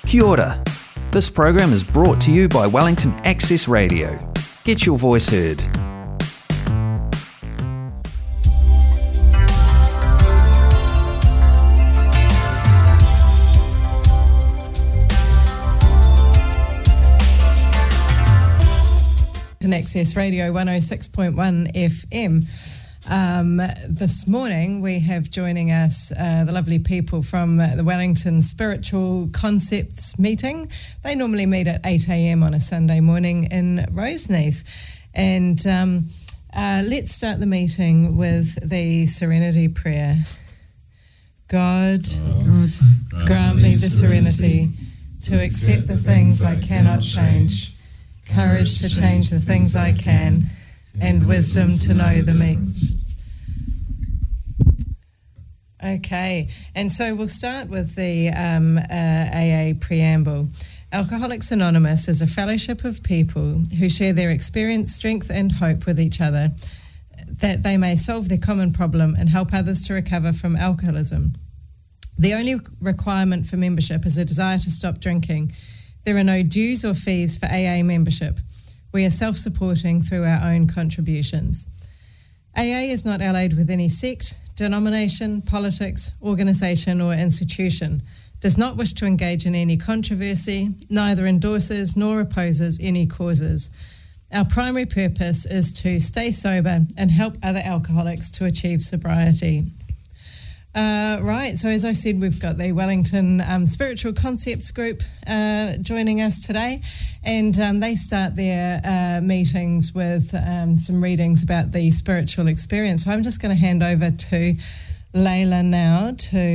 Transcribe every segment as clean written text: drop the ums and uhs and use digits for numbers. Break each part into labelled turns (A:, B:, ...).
A: Kia ora. This program is brought to you by Wellington Access Radio. Get your voice heard.
B: Access Radio 106.1 FM. This morning we have joining us the lovely people from the Wellington Spiritual Concepts meeting. They normally meet at 8 a.m. on a Sunday morning in Roseneath. And let's start the meeting with the Serenity Prayer. God, grant me the serenity to accept the things I cannot change, courage to change the things I can, and wisdom to know the means. Okay, and so we'll start with the AA preamble. Alcoholics Anonymous is a fellowship of people who share their experience, strength and hope with each other, that they may solve their common problem and help others to recover from alcoholism. The only requirement for membership is a desire to stop drinking. There are no dues or fees for AA membership. We are self-supporting through our own contributions. AA is not allied with any sect, denomination, politics, organisation or institution, does not wish to engage in any controversy, neither endorses nor opposes any causes. Our primary purpose is to stay sober and help other alcoholics to achieve sobriety. Right, so as I said, we've got the Wellington Spiritual Concepts Group joining us today, and they start their meetings with some readings about the spiritual experience. So I'm just going to hand over to Layla now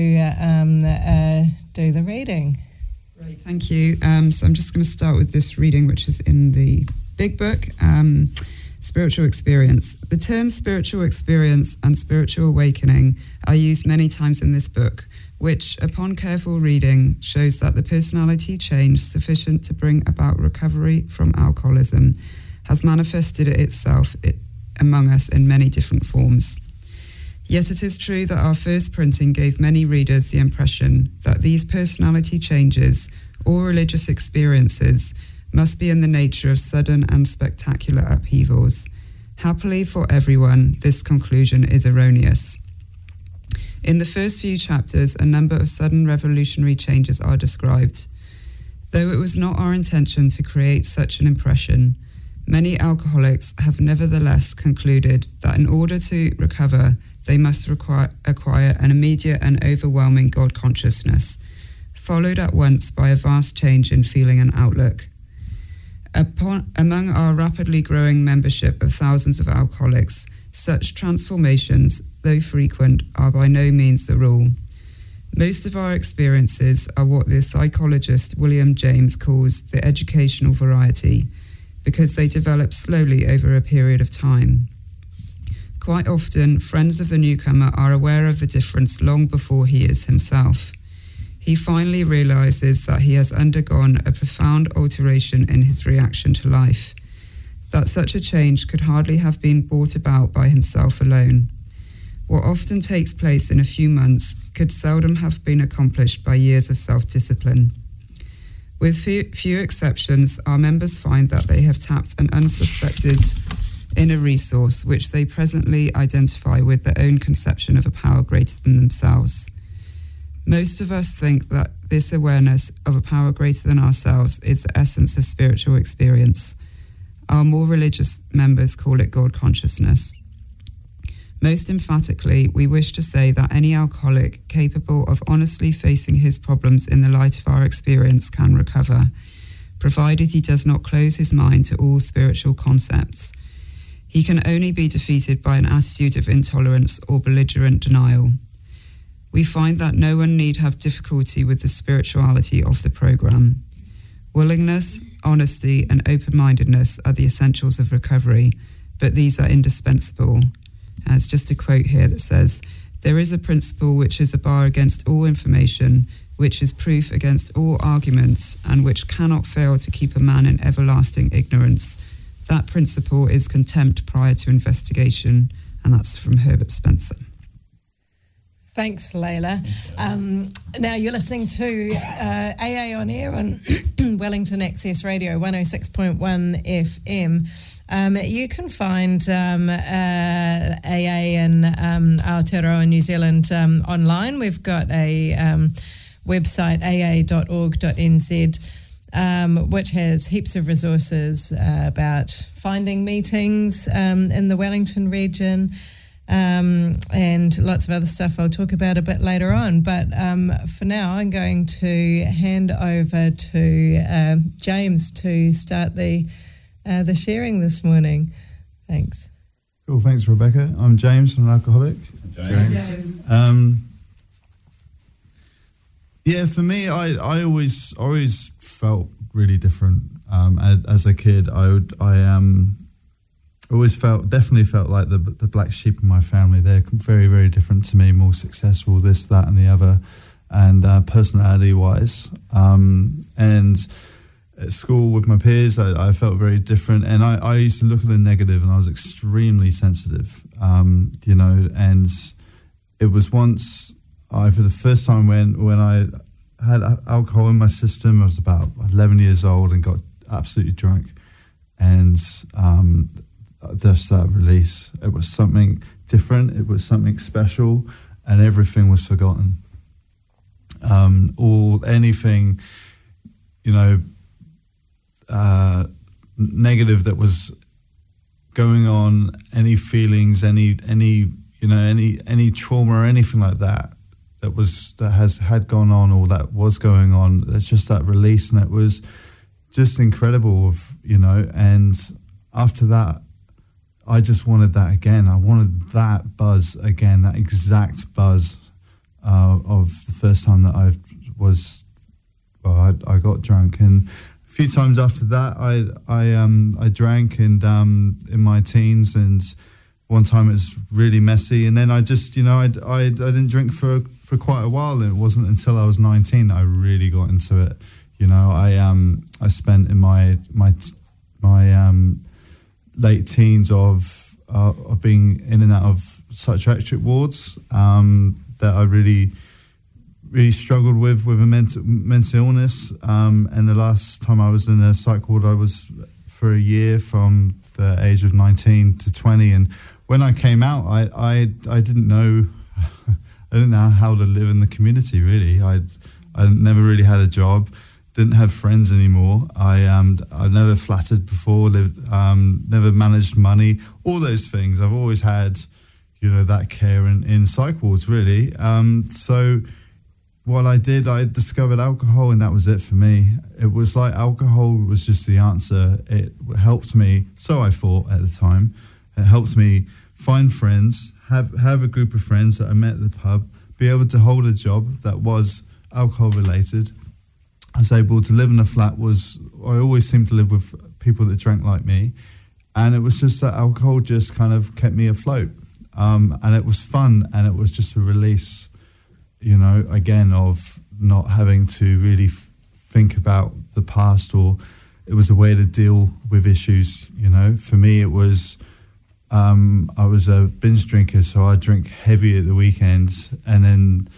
B: to do the reading.
C: Great, thank you. So I'm just going to start with this reading, which is in the Big Book. Spiritual experience. The terms spiritual experience and spiritual awakening are used many times in this book, which, upon careful reading, shows that the personality change sufficient to bring about recovery from alcoholism has manifested itself among us in many different forms. Yet it is true that our first printing gave many readers the impression that these personality changes or religious experiences must be in the nature of sudden and spectacular upheavals. Happily for everyone, this conclusion is erroneous. In the first few chapters, a number of sudden revolutionary changes are described. Though it was not our intention to create such an impression, many alcoholics have nevertheless concluded that in order to recover, they must acquire an immediate and overwhelming God consciousness, followed at once by a vast change in feeling and outlook. Among our rapidly growing membership of thousands of alcoholics, such transformations, though frequent, are by no means the rule. Most of our experiences are what the psychologist William James calls the educational variety, because they develop slowly over a period of time. Quite often, friends of the newcomer are aware of the difference long before he is himself. He finally realizes that he has undergone a profound alteration in his reaction to life, that such a change could hardly have been brought about by himself alone. What often takes place in a few months could seldom have been accomplished by years of self-discipline. With few exceptions, our members find that they have tapped an unsuspected inner resource which they presently identify with their own conception of a power greater than themselves. Most of us think that this awareness of a power greater than ourselves is the essence of spiritual experience. Our more religious members call it God consciousness. Most emphatically, we wish to say that any alcoholic capable of honestly facing his problems in the light of our experience can recover, provided he does not close his mind to all spiritual concepts. He can only be defeated by an attitude of intolerance or belligerent denial. We find that no one need have difficulty with the spirituality of the program. Willingness, honesty, and open-mindedness are the essentials of recovery, but these are indispensable. As just a quote here that says, "There is a principle which is a bar against all information, which is proof against all arguments, and which cannot fail to keep a man in everlasting ignorance. That principle is contempt prior to investigation," and that's from Herbert Spencer.
B: Thanks, Layla. Now you're listening to AA On Air on Wellington Access Radio 106.1 FM. You can find AA in Aotearoa New Zealand online. We've got a website, aa.org.nz, which has heaps of resources about finding meetings in the Wellington region, and lots of other stuff I'll talk about a bit later on. But for now, I'm going to hand over to James to start the sharing this morning. Thanks.
D: Cool, thanks, Rebecca. I'm James, I'm an alcoholic.
B: James.
D: Yeah, for me, I always felt really different. As a kid, I definitely felt like the black sheep in my family. They're very, very different to me, more successful, this, that, and the other, and personality-wise. And at school with my peers, I felt very different, and I used to look at the negative, and I was extremely sensitive, and it was once for the first time when I had alcohol in my system. I was about 11 years old and got absolutely drunk, and just that release, it was something different, it was something special, and everything was forgotten. Anything, negative that was going on, any feelings, any trauma or anything like that had gone on or that was going on. It's just that release, and it was just incredible. And after that, I just wanted that again. I wanted that buzz again, that exact buzz of the first time that I got drunk. And a few times after that, I drank, and in my teens, and one time it was really messy, and then I just I didn't drink for quite a while, and it wasn't until I was 19 that I really got into it. I spent in my late teens of being in and out of psychiatric wards that I really struggled with a mental illness. And the last time I was in a psych ward, I was for a year from the age of 19 to 20. And when I came out, I didn't know I didn't know how to live in the community. Really, I never really had a job. Didn't have friends anymore. I've never flattered before. Never managed money. All those things. I've always had, that care in psych wards. Really. So what I did, I discovered alcohol, and that was it for me. It was like alcohol was just the answer. It helped me. So I thought at the time. It helped me find friends, have a group of friends that I met at the pub, be able to hold a job that was alcohol related. I was able to live in a flat. I always seemed to live with people that drank like me, and it was just that alcohol just kind of kept me afloat, and it was fun, and it was just a release, again, of not having to really think about the past, or it was a way to deal with issues. For me, it was I was a binge drinker, so I drink heavy at the weekends, and then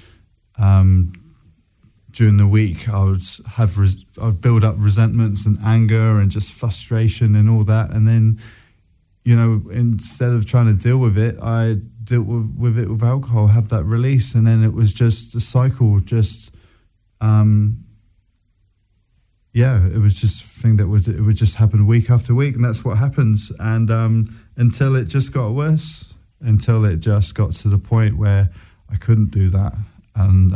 D: during the week, I'd build up resentments and anger and just frustration and all that. And then, instead of trying to deal with it, I dealt with it with alcohol, have that release. And then it was just a cycle, it was just a thing it would just happen week after week. And that's what happens. And until it just got worse, until it just got to the point where I couldn't do that. And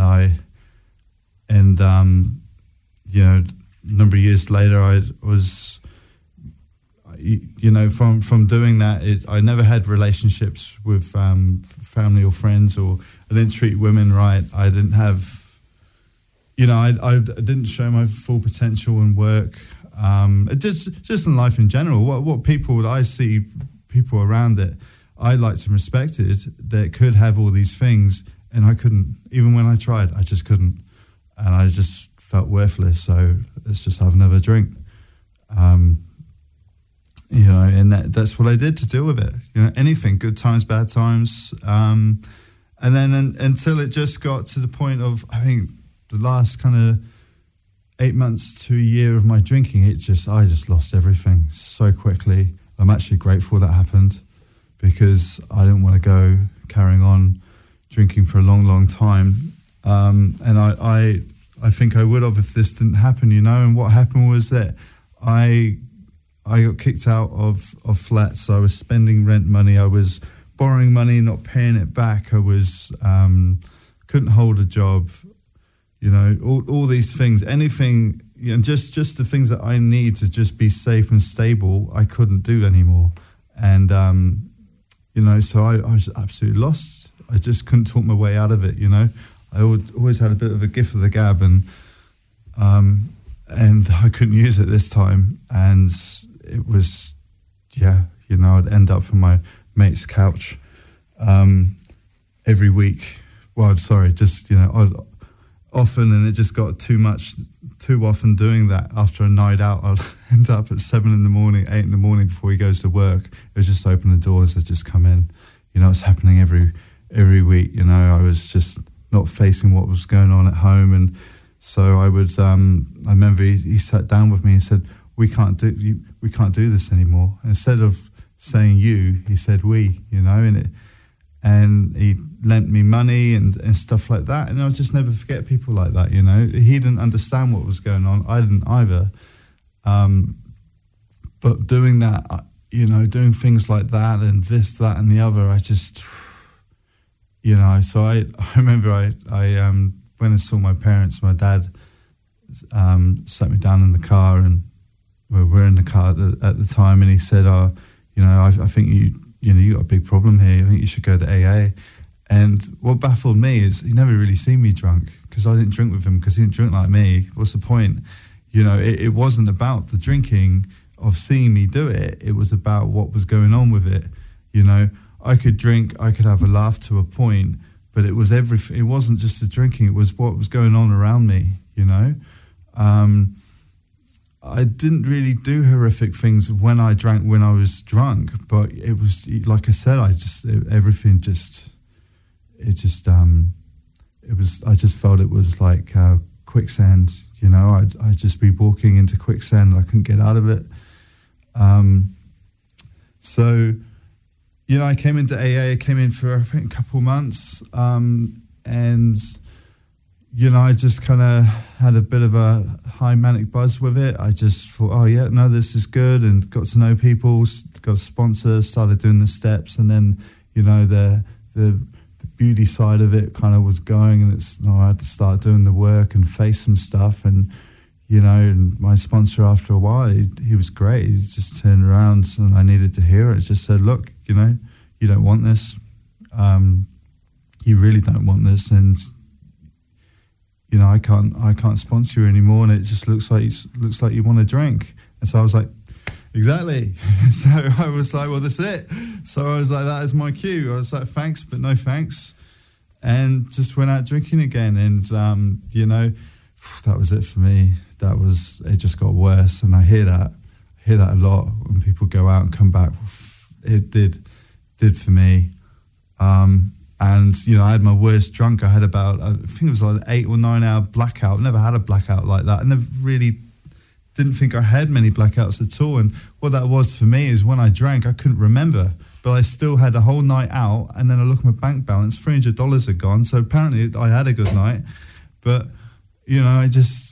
D: a number of years later, I was, from doing that, I never had relationships with family or friends, or I didn't treat women right. I didn't have, I didn't show my full potential in work. Just in life in general. What people I see, people around that I liked and respected, that could have all these things, and I couldn't. Even when I tried, I just couldn't. And I just felt worthless, so let's just have another drink. And that's what I did to deal with it. Anything, good times, bad times. And then until it just got to the point of, I think, the last kind of 8 months to a year of my drinking, I just lost everything so quickly. I'm actually grateful that happened, because I didn't want to go carrying on drinking for a long, long time. And I think I would have if this didn't happen, you know. And what happened was that I got kicked out of flats. I was spending rent money. I was borrowing money, not paying it back. I was couldn't hold a job. You know, all these things, anything, you know, just the things that I need to just be safe and stable, I couldn't do anymore. And, you know, so I was absolutely lost. I just couldn't talk my way out of it, you know. I always had a bit of a gift of the gab, and I couldn't use it this time. And it was, yeah, you know, I'd end up on my mate's couch every week. Well, sorry, just, you know, often, and it just got too often doing that. After a night out, I'd end up at 7 in the morning, 8 in the morning before he goes to work. It was just open the doors, I'd just come in. You know, it's happening every week. You know, I was just not facing what was going on at home. And so I would, I remember he sat down with me and said, we can't do this anymore. And instead of saying you, he said we, you know, and he lent me money and stuff like that. And I'll just never forget people like that, you know. He didn't understand what was going on. I didn't either. But doing that, you know, doing things like that and this, that and the other, I just, you know, so I remember I went and saw my parents. My dad sat me down in the car, and we were in the car at the time, and he said, you know, I think you got a big problem here. I think you should go to AA. And what baffled me is he never really seen me drunk, because I didn't drink with him, because he didn't drink like me. What's the point? You know, it wasn't about the drinking of seeing me do it. It was about what was going on with it. You know, I could drink, I could have a laugh to a point, but it was everything. It wasn't just the drinking. It was what was going on around me, you know. I didn't really do horrific things when I drank, when I was drunk, but it was, like I said, I just felt it was like quicksand, you know. I'd just be walking into quicksand and I couldn't get out of it. So, you know, I came into AA, I came in for, I think, a couple of months, and, you know, I just kind of had a bit of a high manic buzz with it. I just thought, oh yeah, no, this is good, and got to know people, got a sponsor, started doing the steps, and then, you know, the beauty side of it kind of was going, and I had to start doing the work and face some stuff, and, you know, and my sponsor, after a while, he was great. He just turned around, and I needed to hear it. Just said, look, you know, you don't want this. You really don't want this, and, you know, I can't sponsor you anymore, and it just looks like you want to drink. And so I was like, exactly. So I was like, well, that's it. So I was like, that is my cue. I was like, thanks, but no thanks. And just went out drinking again. And, you know, that was it for me. It just got worse. And I hear that a lot when people go out and come back. It did for me. And, you know, I had my worst drunk. I had about, I think it was like an 8 or 9 hour blackout. Never had a blackout like that. I never really didn't think I had many blackouts at all. And what that was for me is when I drank, I couldn't remember, but I still had a whole night out. And then I looked at my bank balance, $300 had gone. So apparently I had a good night. But, you know,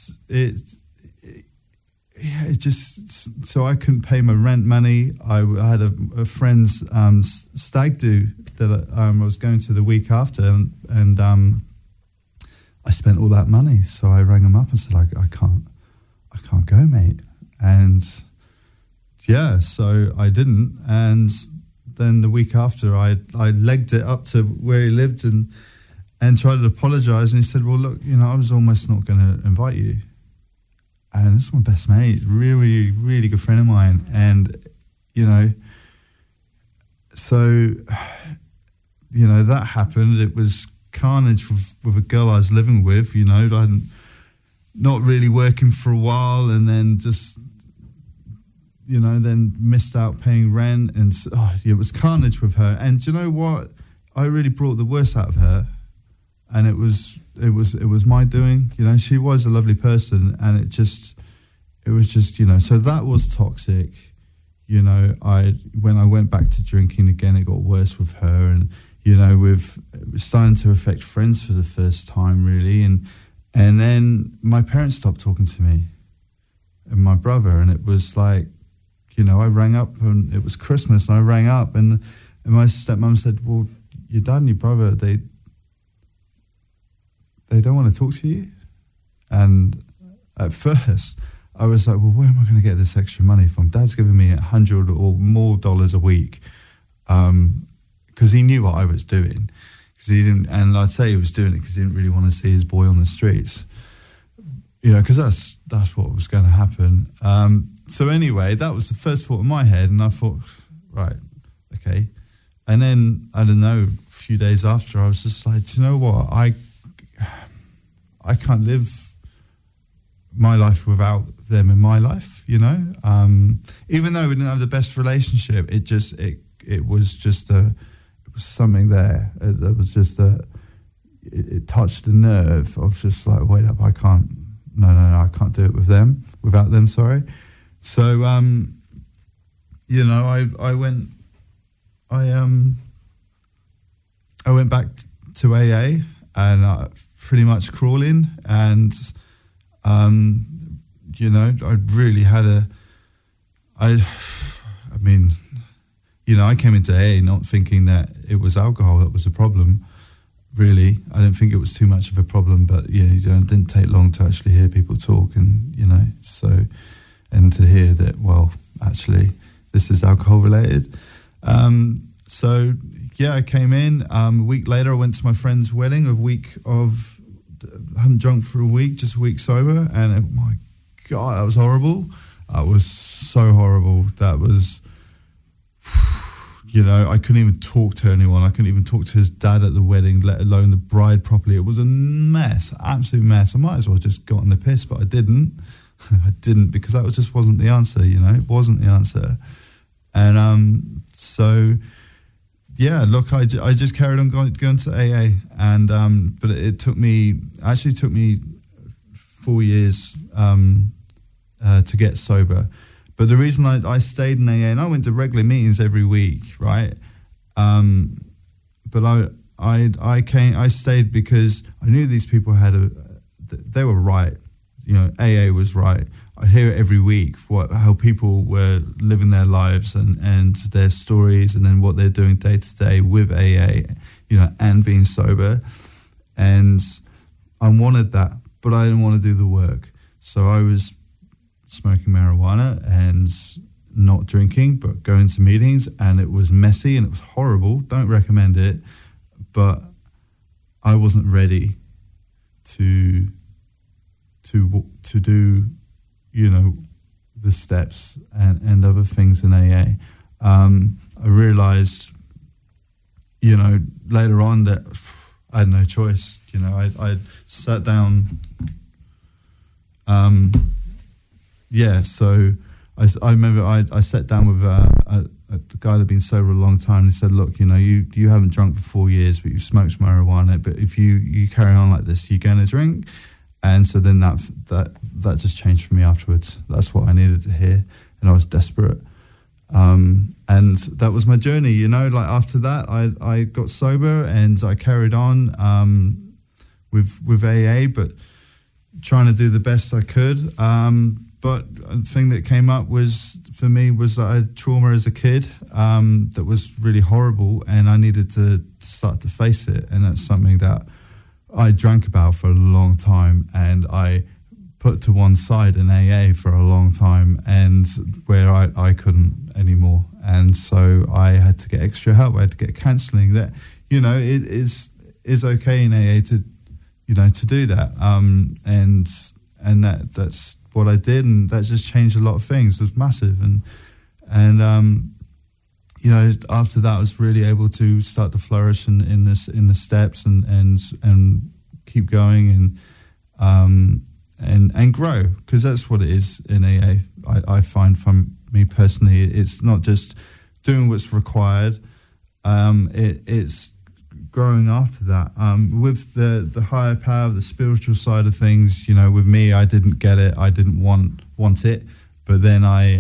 D: so I couldn't pay my rent money. I had a friend's stag do that I was going to the week after, and I spent all that money. So I rang him up and said, I can't go, mate. And yeah, so I didn't. And then the week after, I legged it up to where he lived and tried to apologise. And he said, well, look, you know, I was almost not going to invite you. And this is my best mate, really, really good friend of mine. And, you know, so, you know, that happened. It was carnage with a girl I was living with, you know. I hadn't, not really working for a while, and then just, you know, then missed out paying rent. And it was carnage with her. And do you know what? I really brought the worst out of her, and it was my doing. You know, she was a lovely person, and it was just, you know, so that was toxic. You know, when I went back to drinking again, it got worse with her, and you know, it was starting to affect friends for the first time, really, and then my parents stopped talking to me, and my brother, and it was like, you know, I rang up, and it was Christmas, and I rang up, and my stepmom said, "Well, your dad and your brother, they don't want to talk to you," and at first, I was like, well, where am I going to get this extra money from? Dad's giving me $100 or more a week, because he knew what I was doing. Because he didn't, and I'd say he was doing it because he didn't really want to see his boy on the streets. You know, because that's what was going to happen. So anyway, that was the first thought in my head, and I thought, right, okay. And then I don't know, a few days after, I was just like, do you know what? I can't live my life without them in my life, you know. Even though we didn't have the best relationship, it was something there. It was just it touched a nerve of just like, wait up, I can't do it without them. Sorry. So you know, I went back to AA, and pretty much crawling, and you know, I really had I mean, you know, I came into AA not thinking that it was alcohol that was a problem, really. I didn't think it was too much of a problem, but, you know, it didn't take long to actually hear people talk, and, you know, so, and to hear that, well, actually, this is alcohol related. So, yeah, I came in. A week later, I went to my friend's wedding, I hadn't drunk for a week, just a week sober, and my God, that was horrible. That was so horrible. That was, you know, I couldn't even talk to anyone. I couldn't even talk to his dad at the wedding, let alone the bride properly. It was a mess, absolute mess. I might as well just got on the piss, but I didn't. I didn't, because that just wasn't the answer, you know. It wasn't the answer. And so, yeah, look, I just carried on going to AA, and but it took me 4 years to get sober. But the reason I stayed in AA, and I went to regular meetings every week, right? But I stayed because I knew these people they were right. You know, AA was right. I hear it every week, how people were living their lives and their stories, and then what they're doing day to day with AA, you know, and being sober. And I wanted that, but I didn't want to do the work. So I was smoking marijuana and not drinking, but going to meetings, and it was messy and it was horrible. Don't recommend it. But I wasn't ready to do, you know, the steps and other things in AA. I realized, you know, later on that I had no choice. You know, I sat down. So I remember I sat down with a guy that had been sober a long time, and he said, look, you know, you haven't drunk for 4 years, but you've smoked marijuana, but if you carry on like this, you're going to drink. And so then that just changed for me afterwards. That's what I needed to hear, and I was desperate. And that was my journey, you know. Like after that, I got sober, and I carried on with AA, but trying to do the best I could. But the thing that came up for me was that I had trauma as a kid that was really horrible, and I needed to start to face it. And that's something that I drank about for a long time, and I put to one side in AA for a long time, and where I couldn't anymore. And so I had to get extra help. I had to get counselling. That, you know, it is okay in AA to, you know, to do that. And that's what I did, and that just changed a lot of things. It was massive. And you know, after that, I was really able to start to flourish in the steps and keep going and grow, because that's what it is in AA. I find, from me personally, it's not just doing what's required. It's growing after that. With the higher power, the spiritual side of things, with me, I didn't get it. I didn't want it. But then I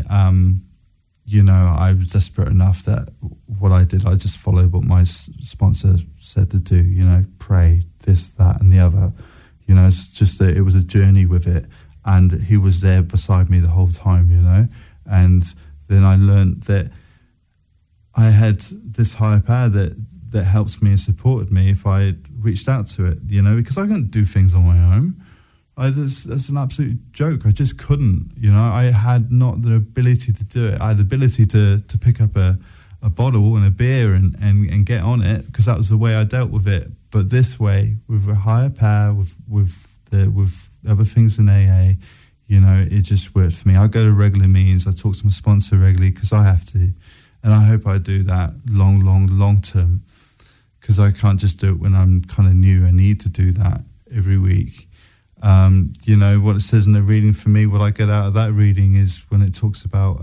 D: was desperate enough that what I did, I just followed what my sponsor said to do, pray, this, that, and the other. It's just that it was a journey with it. And he was there beside me the whole time, And then I learned that I had this higher power that helps me and supported me if I reached out to it, because I couldn't do things on my own. That's an absolute joke. I just couldn't, I had not the ability to do it. I had the ability to pick up a bottle and a beer and get on it, because that was the way I dealt with it. But this way, with a higher power, with other things in AA, it just worked for me. I go to regular meetings. I talk to my sponsor regularly because I have to. And I hope I do that long term, because I can't just do it when I'm kind of new. I need to do that every week. What it says in the reading for me, what I get out of that reading is when it talks about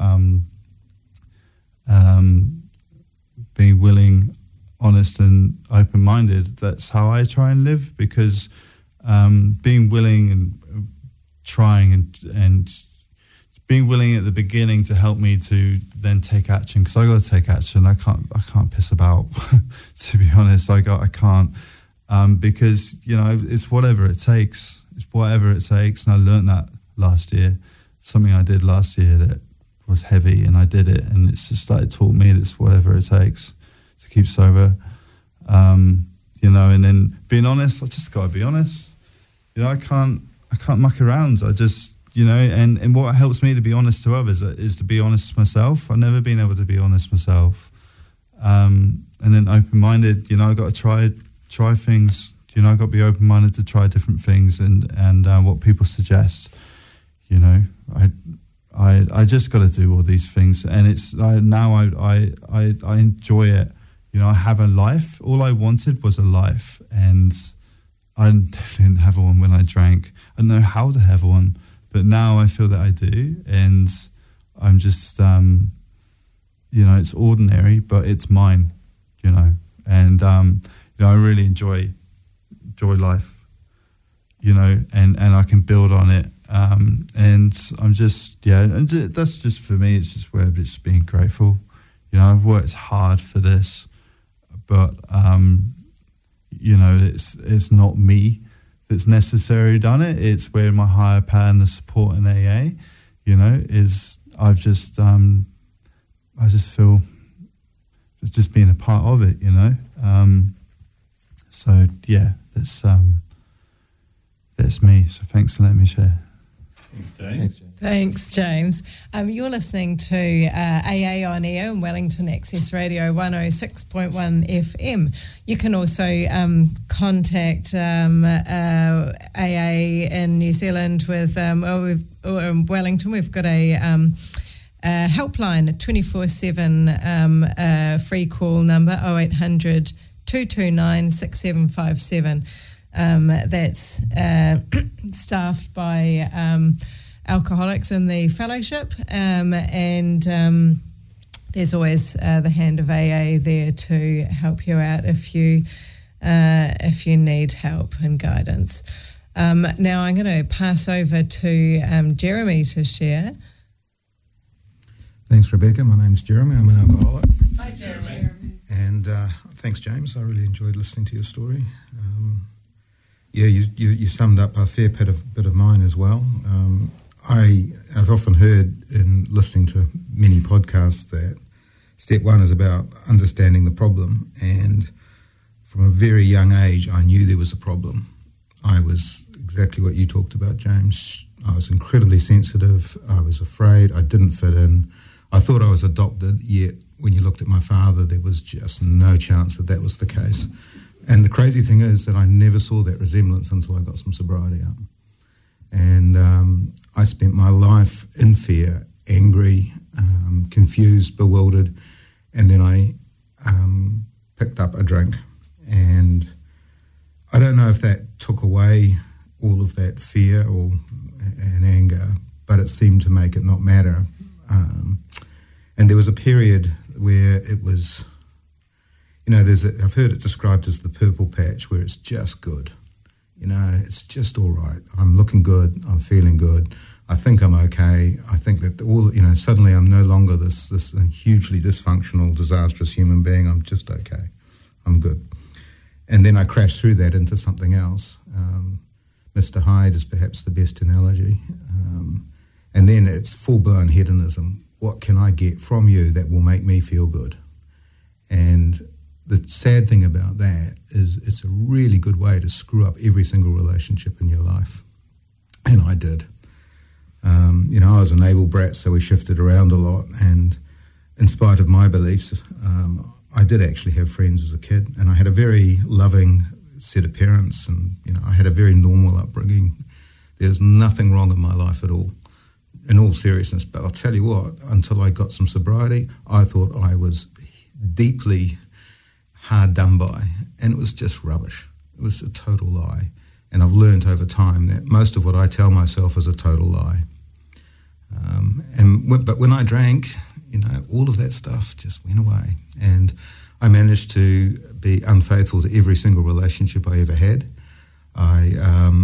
D: being willing, honest and open-minded. That's how I try and live, because being willing and trying and being willing at the beginning to help me to then take action, because I got to take action. I can't piss about. To be honest, I can't, because it's whatever it takes. It's whatever it takes, and I learned that last year. Something I did last year that was heavy, and I did it, and it's just like it taught me that it's whatever it takes to keep sober. And then being honest. I just got to be honest. I can't muck around. I just. And what helps me to be honest to others is to be honest to myself. I've never been able to be honest myself. And then open-minded, I've got to try things. I've got to be open-minded to try different things and what people suggest. I just got to do all these things, and I enjoy it. I have a life. All I wanted was a life, and I definitely didn't have one when I drank. I didn't know how to have one. But now I feel that I do, and I'm just, it's ordinary, but it's mine, and, I really enjoy life, and I can build on it, and I'm just, and that's just for me, it's just where I'm just being grateful. I've worked hard for this, but, it's not me that's necessarily done it. It's where my higher power and the support in AA, is I just feel it's just being a part of it, So yeah, that's me. So thanks for letting me share.
B: Thanks, James. You're listening to AA on Air and Wellington Access Radio 106.1 FM. You can also contact AA in New Zealand with, or in Wellington, we've got a helpline, a 24/7 free call number, 0800 229 6757. That's staffed by alcoholics in the fellowship, and there's always the hand of AA there to help you out if you need help and guidance. Now I'm going to pass over to Jeremy to share.
E: Thanks, Rebecca. My name's Jeremy. I'm an alcoholic.
B: Hi, Jeremy.
E: And thanks, James. I really enjoyed listening to your story. You summed up a fair bit of mine as well. I've often heard in listening to many podcasts that step one is about understanding the problem, and from a very young age I knew there was a problem. I was exactly what you talked about, James. I was incredibly sensitive. I was afraid. I didn't fit in. I thought I was adopted, yet when you looked at my father there was just no chance that was the case. And the crazy thing is that I never saw that resemblance until I got some sobriety up. And I spent my life in fear, angry, confused, bewildered, and then I picked up a drink. And I don't know if that took away all of that fear and anger, but it seemed to make it not matter. And there was a period where it was, I've heard it described as the purple patch, where it's just good. It's just all right. I'm looking good. I'm feeling good. I think I'm okay. I think that suddenly I'm no longer this hugely dysfunctional, disastrous human being. I'm just okay. I'm good. And then I crash through that into something else. Mr. Hyde is perhaps the best analogy. And then it's full-blown hedonism. What can I get from you that will make me feel good? And the sad thing about that is it's a really good way to screw up every single relationship in your life. And I did. I was a naval brat, so we shifted around a lot. And in spite of my beliefs, I did actually have friends as a kid. And I had a very loving set of parents. And, I had a very normal upbringing. There's nothing wrong in my life at all, in all seriousness. But I'll tell you what, until I got some sobriety, I thought I was deeply hard done by, and it was just rubbish. It was a total lie. And I've learned over time that most of what I tell myself is a total lie. But when I drank, all of that stuff just went away. And I managed to be unfaithful to every single relationship I ever had. I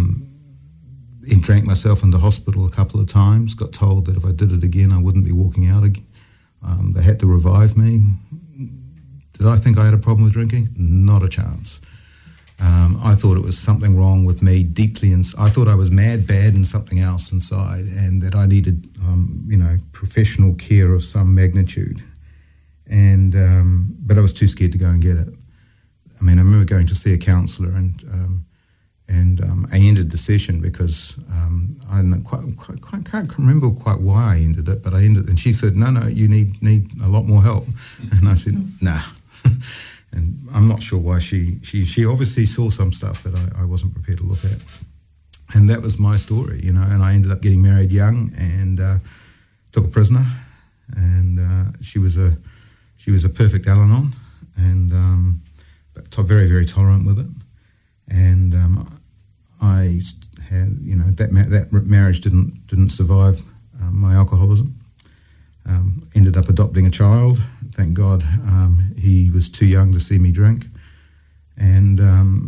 E: drank myself into hospital a couple of times, got told that if I did it again, I wouldn't be walking out again. They had to revive me. Did I think I had a problem with drinking? Not a chance. I thought it was something wrong with me deeply. I thought I was mad, bad, and something else inside, and that I needed, professional care of some magnitude. And but I was too scared to go and get it. I remember going to see a counsellor, and I ended the session because I can't remember quite why I ended it, but I ended, and she said, "No, you need a lot more help," and I said, "Nah." And I'm not sure why she obviously saw some stuff that I wasn't prepared to look at. And that was my story, and I ended up getting married young and took a prisoner, and she was a perfect Al-Anon, and but very, very tolerant with it. And I had, that marriage didn't survive my alcoholism. Ended up adopting a child. Thank God he was too young to see me drink. And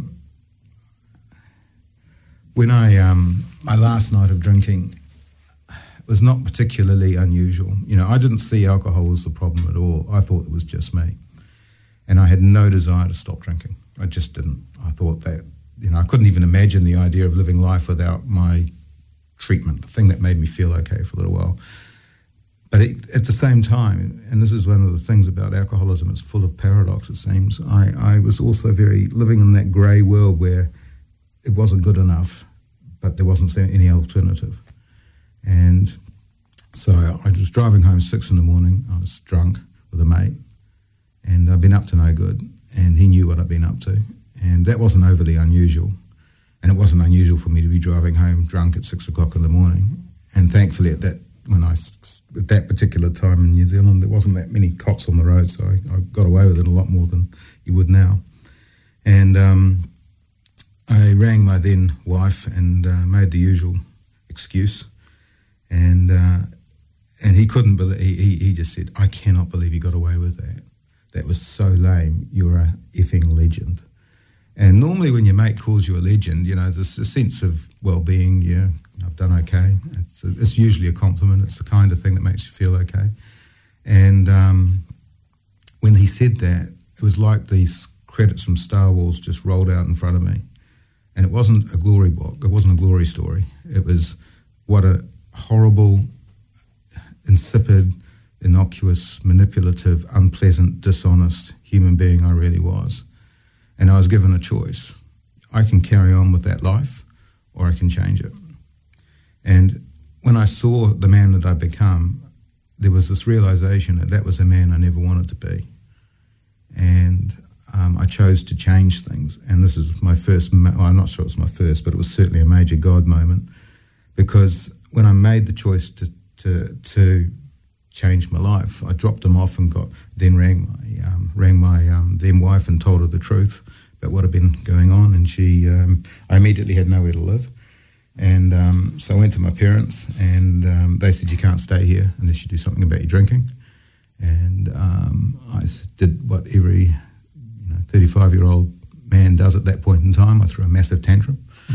E: when my last night of drinking was not particularly unusual. I didn't see alcohol as the problem at all. I thought it was just me. And I had no desire to stop drinking. I just didn't. I thought that, I couldn't even imagine the idea of living life without my treatment, the thing that made me feel okay for a little while. But at the same time, and this is one of the things about alcoholism, it's full of paradox, it seems, I was also very living in that grey world where it wasn't good enough, but there wasn't any alternative. And so I was driving home 6 a.m, I was drunk with a mate, and I'd been up to no good, and he knew what I'd been up to, and that wasn't overly unusual. And it wasn't unusual for me to be driving home drunk at 6 o'clock in the morning. And thankfully at that particular time in New Zealand, there wasn't that many cops on the road, so I got away with it a lot more than you would now. And I rang my then wife and made the usual excuse, and he couldn't believe. He just said, "I cannot believe you got away with that. That was so lame. You're a effing legend." And normally when your mate calls you a legend, there's a sense of well-being. Yeah, I've done okay. It's usually a compliment. It's the kind of thing that makes you feel okay. And when he said that, it was like these credits from Star Wars just rolled out in front of me. And it wasn't a glory book. It wasn't a glory story. It was what a horrible, insipid, innocuous, manipulative, unpleasant, dishonest human being I really was. And I was given a choice. I can carry on with that life, or I can change it. And when I saw the man that I'd become, there was this realization that was a man I never wanted to be. And I chose to change things. And this is my first, I'm not sure it was my first, but it was certainly a major God moment. Because when I made the choice to change my life, I dropped him off and then rang my then wife and told her the truth about what had been going on. And I immediately had nowhere to live. And so I went to my parents, and they said, "You can't stay here unless you do something about your drinking." And I did what every 35-year-old man does at that point in time. I threw a massive tantrum.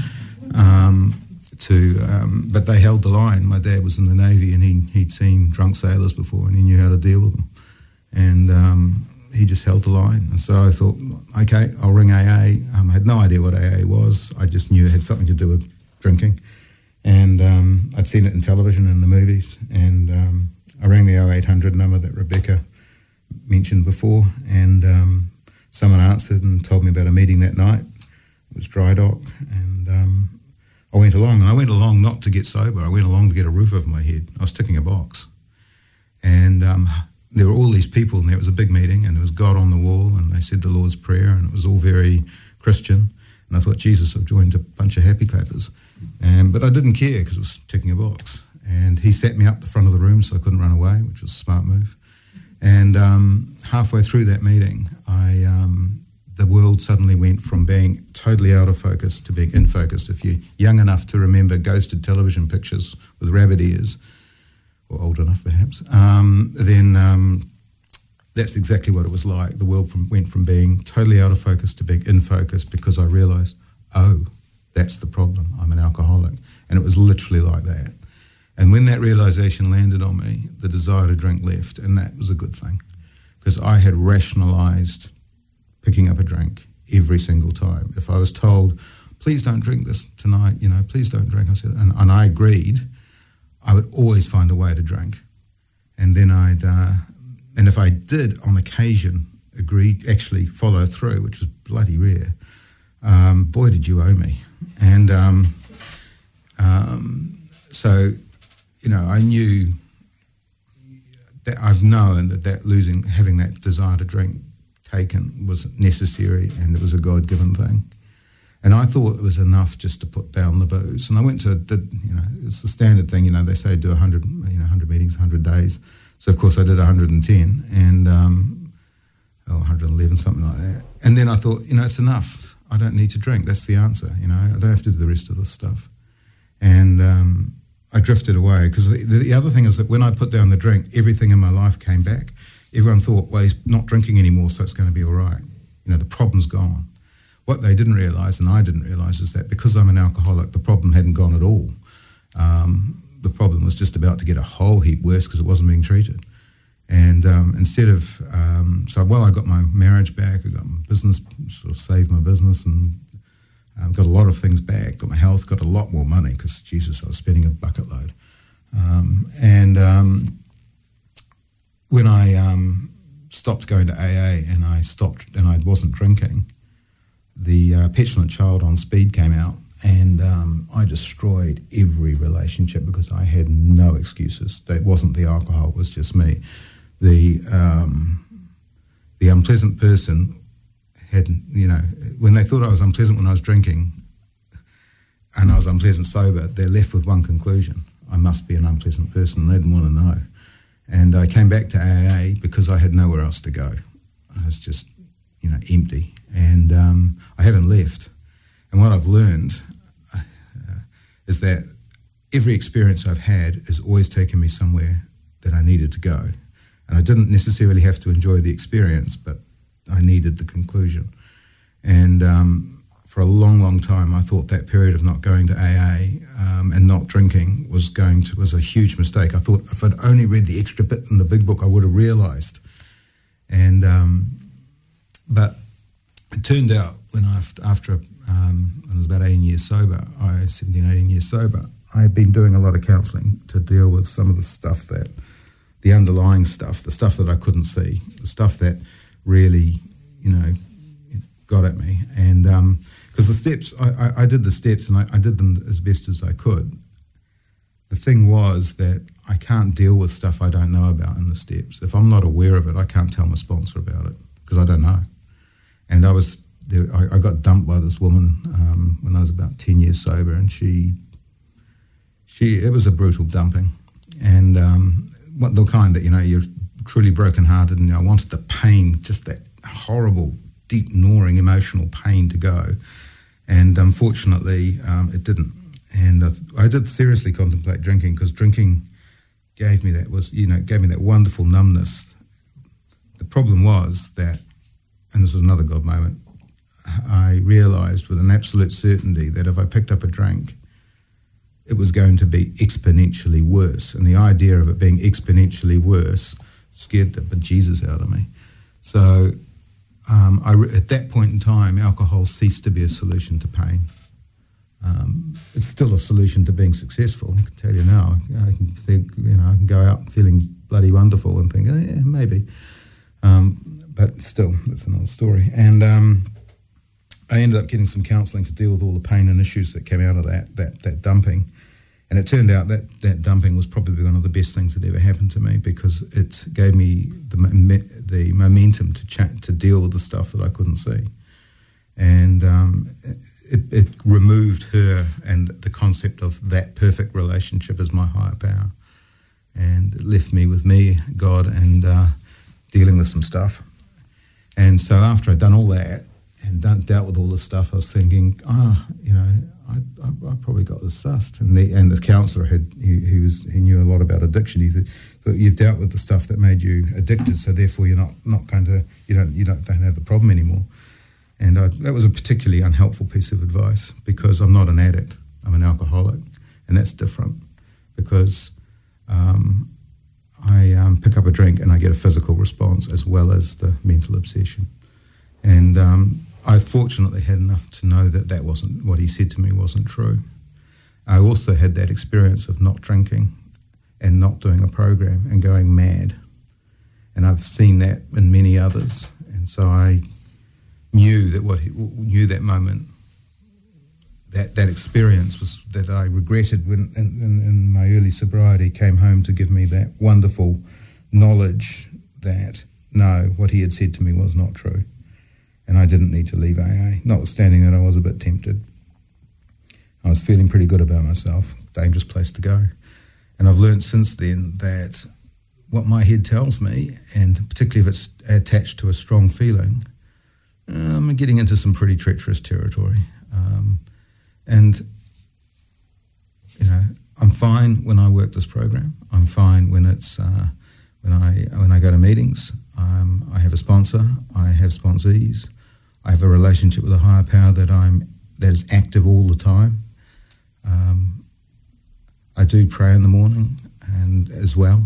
E: But they held the line. My dad was in the Navy, and he'd seen drunk sailors before, and he knew how to deal with them. And he just held the line. And so I thought, okay, I'll ring AA. I had no idea what AA was. I just knew it had something to do with drinking. And I'd seen it in television and the movies. And I rang the 0800 number that Rebecca mentioned before, and someone answered and told me about a meeting that night. It was Dry Dock, and I went along. And I went along not to get sober. I went along to get a roof over my head. I was ticking a box. And there were all these people, and there was a big meeting, and there was God on the wall, and they said the Lord's Prayer, and it was all very Christian. And I thought, Jesus, I've joined a bunch of happy clappers. But I didn't care because it was ticking a box. And he sat me up the front of the room so I couldn't run away, which was a smart move. And halfway through that meeting, the world suddenly went from being totally out of focus to being in focus. If you're young enough to remember ghosted television pictures with rabbit ears, or old enough perhaps, then that's exactly what it was like. The world went from being totally out of focus to being in focus, because I realised, oh, that's the problem. I'm an alcoholic. And it was literally like that. And when that realisation landed on me, the desire to drink left, and that was a good thing, because I had rationalised picking up a drink every single time. If I was told, please don't drink this tonight, please don't drink, I said, and I agreed, I would always find a way to drink. And then and if I did on occasion agree, actually follow through, which was bloody rare, boy, did you owe me. And so, I knew that I've known that having that desire to drink taken was necessary, and it was a God-given thing. And I thought it was enough just to put down the booze. And I went to, it's the standard thing, they say do 100 meetings, 100 days. So, of course, I did 110 and 111, something like that. And then I thought, it's enough. I don't need to drink. That's the answer, I don't have to do the rest of this stuff. And I drifted away, because the other thing is that when I put down the drink, everything in my life came back. Everyone thought, well, he's not drinking anymore, so it's going to be all right. The problem's gone. What they didn't realise, and I didn't realise, is that because I'm an alcoholic, the problem hadn't gone at all. The problem was just about to get a whole heap worse because it wasn't being treated. And instead of, I got my marriage back, I got my business, sort of saved my business, and got a lot of things back, got my health, got a lot more money, because, Jesus, I was spending a bucket load. When I stopped going to AA and I wasn't drinking, the Petulant Child on Speed came out, and I destroyed every relationship because I had no excuses. That wasn't the alcohol, it was just me. The unpleasant person had, when they thought I was unpleasant when I was drinking and I was unpleasant sober, they're left with one conclusion: I must be an unpleasant person. They didn't want to know. And I came back to AA because I had nowhere else to go. I was just, empty. And I haven't left. And what I've learned is that every experience I've had has always taken me somewhere that I needed to go. And I didn't necessarily have to enjoy the experience, but I needed the conclusion. And for a long, long time, I thought that period of not going to AA and not drinking was a huge mistake. I thought if I'd only read the extra bit in the big book, I would have realised. And but it turned out after I was about 18 years sober, 18 years sober, I had been doing a lot of counselling to deal with some of the stuff the underlying stuff, the stuff that I couldn't see, the stuff that really, got at me. And because the steps, I did the steps and I did them as best as I could. The thing was that I can't deal with stuff I don't know about in the steps. If I'm not aware of it, I can't tell my sponsor about it because I don't know. And I got dumped by this woman when I was about 10 years sober, and it was a brutal dumping. And the kind that, you're truly brokenhearted, and I wanted the pain, just that horrible, deep, gnawing, emotional pain to go. And unfortunately, it didn't. And I did seriously contemplate drinking, because drinking gave me that wonderful numbness. The problem was that and this was another God moment, I realised with an absolute certainty that if I picked up a drink, it was going to be exponentially worse. And the idea of it being exponentially worse scared the bejesus out of me. So at that point in time, alcohol ceased to be a solution to pain. It's still a solution to being successful, I can tell you now. I can think, I can go out feeling bloody wonderful and think, oh yeah, maybe. But still, that's another story. And I ended up getting some counselling to deal with all the pain and issues that came out of that dumping. And it turned out that dumping was probably one of the best things that ever happened to me, because it gave me the momentum to deal with the stuff that I couldn't see. And it removed her and the concept of that perfect relationship as my higher power. And it left me with me, God, and dealing with some stuff. And so after I'd done all that and dealt with all this stuff, I was thinking, I probably got this sussed. And the counsellor he knew a lot about addiction. He said, you've dealt with the stuff that made you addicted, so therefore you're not going to, you don't have the problem anymore. And that was a particularly unhelpful piece of advice, because I'm not an addict, I'm an alcoholic, and that's different, because I pick up a drink and I get a physical response as well as the mental obsession. And I fortunately had enough to know that wasn't what he said to me wasn't true. I also had that experience of not drinking and not doing a program and going mad. And I've seen that in many others. And so I knew that moment, that experience was that I regretted when in my early sobriety came home to give me that wonderful knowledge that no, what he had said to me was not true. And I didn't need to leave AA, notwithstanding that I was a bit tempted. I was feeling pretty good about myself, dangerous place to go. And I've learned since then that what my head tells me, and particularly if it's attached to a strong feeling, I'm getting into some pretty treacherous territory. And I'm fine when I work this program. I'm fine when it's when I go to meetings. I have a sponsor. I have sponsees. I have a relationship with a higher power that is active all the time. I do pray in the morning and as well.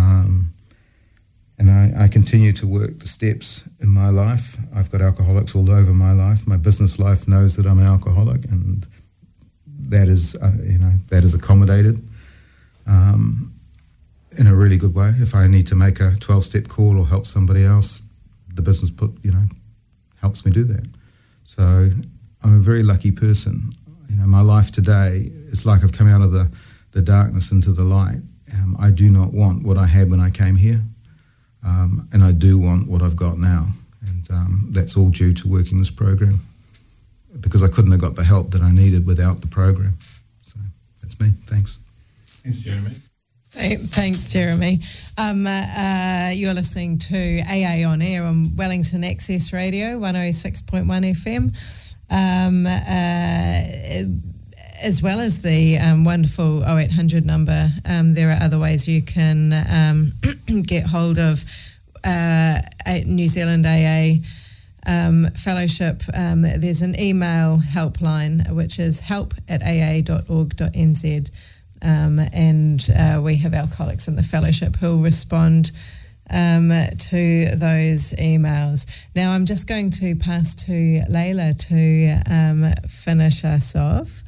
E: And I continue to work the steps in my life. I've got alcoholics all over my life. My business life knows that I'm an alcoholic, and that is accommodated in a really good way. If I need to make a 12-step call or help somebody else, the business helps me do that. So I'm a very lucky person. My life today, it's like I've come out of the darkness into the light. I do not want what I had when I came here. And I do want what I've got now. And that's all due to working this program, because I couldn't have got the help that I needed without the program. So that's me. Thanks.
F: Thanks, Jeremy.
B: Thanks, Jeremy. You're listening to AA On Air on Wellington Access Radio, 106.1 FM. As well as the wonderful 0800 number, there are other ways you can get hold of New Zealand AA Fellowship. There's an email helpline, which is help@aa.org.nz, and we have alcoholics in the fellowship who will respond to those emails. Now I'm just going to pass to Layla to finish us off.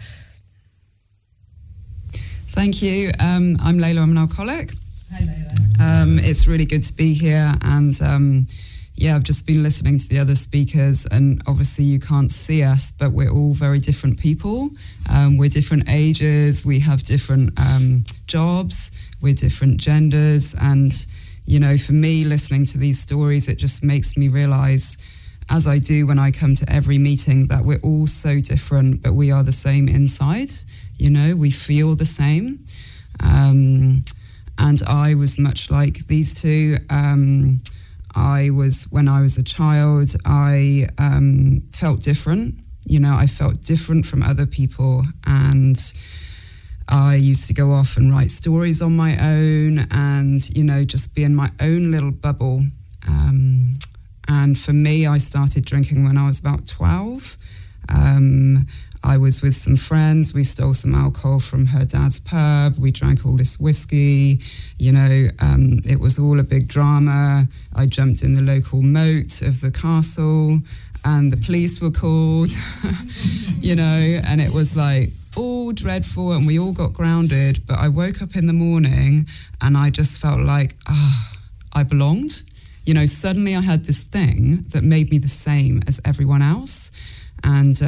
C: Thank you. I'm Layla. I'm an alcoholic.
B: Hi, Layla.
C: It's really good to be here. And I've just been listening to the other speakers, and obviously you can't see us, but we're all very different people. We're different ages. We have different jobs. We're different genders. And, for me, listening to these stories, it just makes me realize, as I do when I come to every meeting, that we're all so different, but we are the same inside. We feel the same. And I was much like these two. When I was a child, I felt different. I felt different from other people. And I used to go off and write stories on my own and, just be in my own little bubble. And for me, I started drinking when I was about 12. I was with some friends. We stole some alcohol from her dad's pub. We drank all this whiskey. It was all a big drama. I jumped in the local moat of the castle and the police were called, and it was like all dreadful and we all got grounded. But I woke up in the morning and I just felt like, I belonged. Suddenly I had this thing that made me the same as everyone else. And,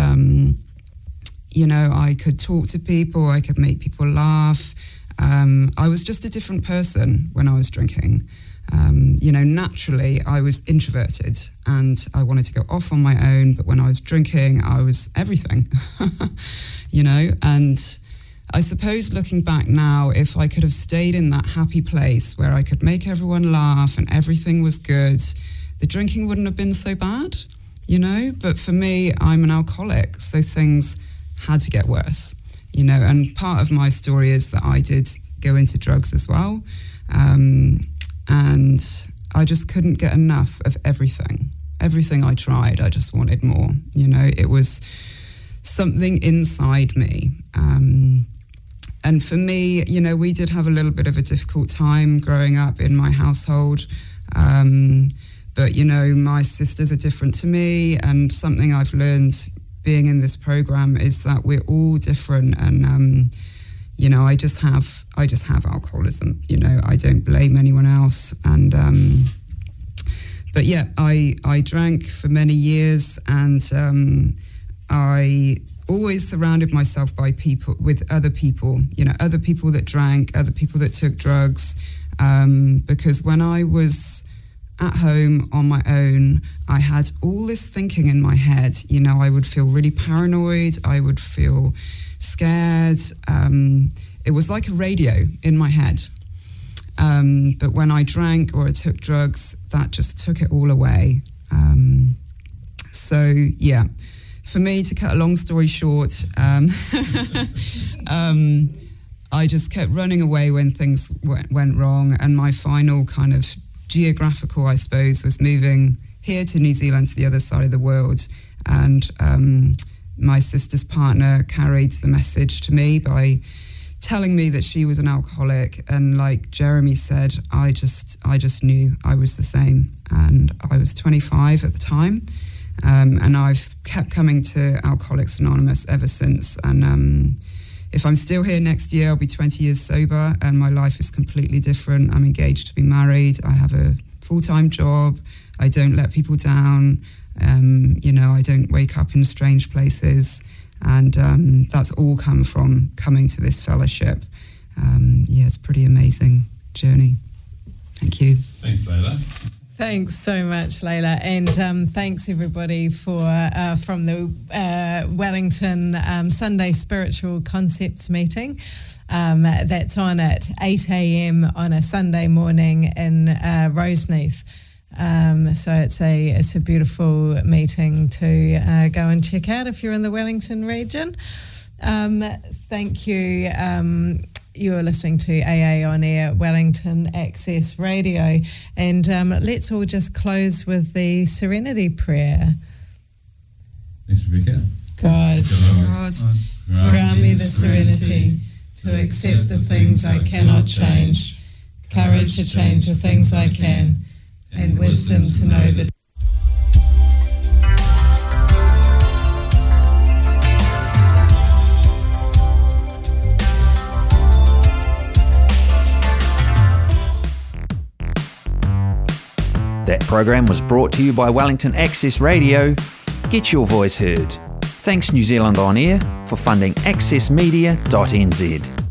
C: I could talk to people, I could make people laugh. I was just a different person when I was drinking. Naturally, I was introverted and I wanted to go off on my own. But when I was drinking, I was everything, and I suppose looking back now, if I could have stayed in that happy place where I could make everyone laugh and everything was good, the drinking wouldn't have been so bad, But for me, I'm an alcoholic, so things had to get worse, And part of my story is that I did go into drugs as well. And I just couldn't get enough of everything. Everything I tried, I just wanted more. It was something inside me. And for me, we did have a little bit of a difficult time growing up in my household. But, my sisters are different to me. And something I've learned being in this program is that we're all different. And, I just have alcoholism. I don't blame anyone else. And, but yeah, I drank for many years, and I always surrounded myself with other people, other people that drank, other people that took drugs. Because when I was at home on my own, I had all this thinking in my head. I would feel really paranoid. I would feel scared. It was like a radio in my head. But when I drank or I took drugs, that just took it all away. For me, to cut a long story short, I just kept running away when things went wrong. And my final kind of geographical, I suppose, was moving here to New Zealand, to the other side of the world. And my sister's partner carried the message to me by telling me that she was an alcoholic. And like Jeremy said, I just knew I was the same. And I was 25 at the time. And I've kept coming to Alcoholics Anonymous ever since. And if I'm still here next year, I'll be 20 years sober, and my life is completely different. I'm engaged to be married. I have a full-time job. I don't let people down. I don't wake up in strange places. And that's all come from coming to this fellowship. It's a pretty amazing journey. Thank you.
F: Thanks, Layla.
B: Thanks so much, Layla, and thanks everybody for from the Wellington Sunday Spiritual Concepts meeting. That's on at 8 a.m. on a Sunday morning in Roseneath. So it's a beautiful meeting to go and check out if you're in the Wellington region. Thank you. You're listening to AA On Air, Wellington Access Radio. And let's all just close with the Serenity Prayer.
F: Thanks, Rebecca.
B: God, grant me the serenity to accept the things I cannot change, courage to change the things I can, and wisdom to know the
A: That program was brought to you by Wellington Access Radio. Get your voice heard. Thanks New Zealand On Air for funding accessmedia.nz.